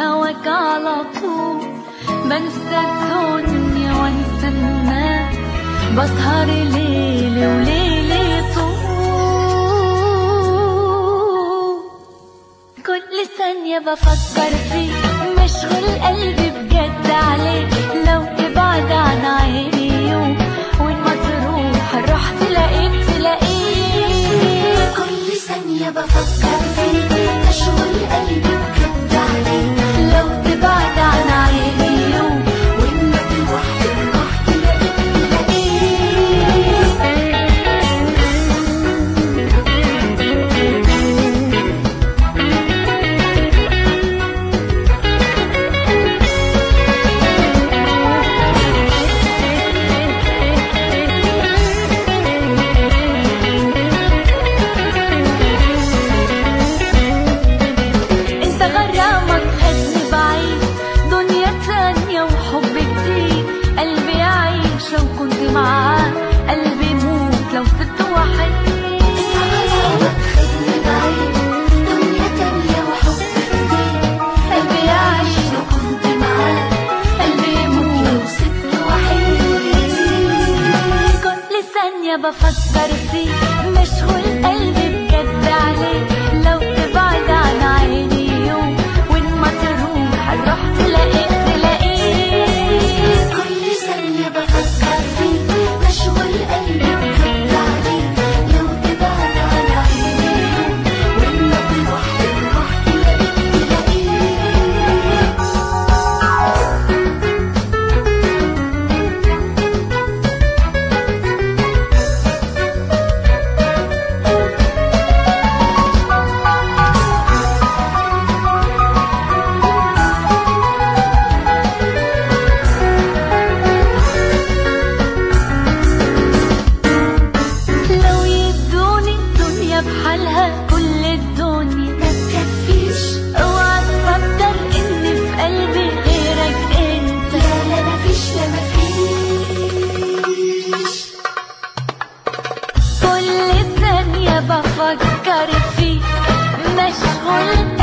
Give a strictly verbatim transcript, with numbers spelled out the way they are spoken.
هواك على طول، بنسى الدنيا وانسى الناس، بسهر ليلي وليلي طول. كل ثانية بفكر فيك، مشغول قلبي بجد عليك. لو تبعد عن عيني يوم، وين ما تروح هنروح تلاقيك تلاقيك. كل ثانية بفكر فيك، مشغول قلبي بجد عليك. لو تبعد عن عيني يوم، وين ما تروح تروح تلاقيك معاك. قلبي يموت لو سبت وحيد. انت غرامك خدني بعيد، دنيا تانية وحب جديد. قلبي يعيش لو كنت معاك، قلبي يموت لو سبت وحيد. كل ثانية بفكر فيك، مشغول قلبي بجد عليك. لو تبعد عن عيني يوم، وين ما تروح هنروح تلاقيك تلاقيك. كل ثانية بفكر فيك، مشغول قلبي بجد عليك. لو تبعد عن عيني يوم، وين ما تروح تروح تلاقيك لو يدوني الدنيا بحالها، كل الدنيا ما تكفيش. اوعى تفكر ان في قلبي غيرك انت. لا لا مفيش، لا مفيش. كل ثانية بفكر فيك، مشغول